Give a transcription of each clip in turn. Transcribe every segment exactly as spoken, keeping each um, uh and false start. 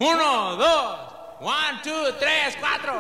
Uno, dos, one, two, tres, cuatro.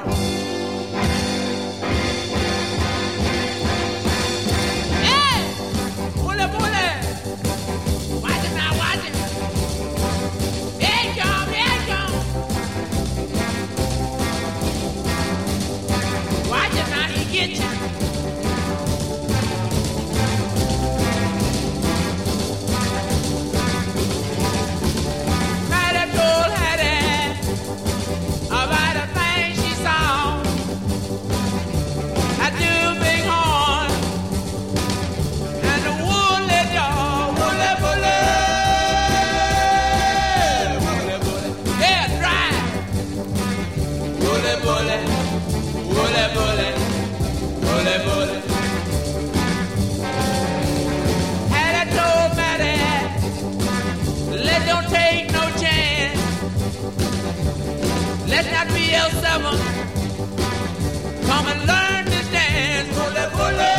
Let's not be L seven. Come and learn this dance. Bully, bully.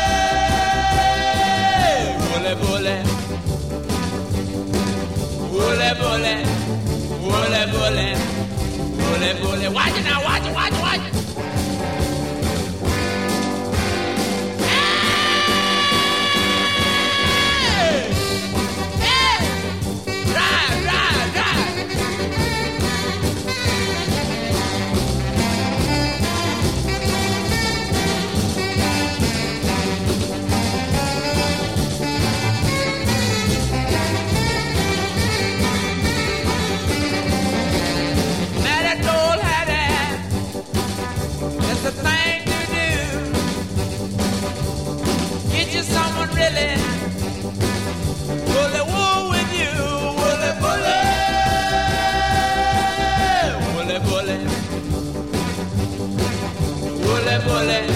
Bully, bully. Bully, bully. Bully, bully. Bully, bully. Watch it now, watch it, watch it, watch it. Someone really bully wool with you, bully bully, bully bully, bully bully.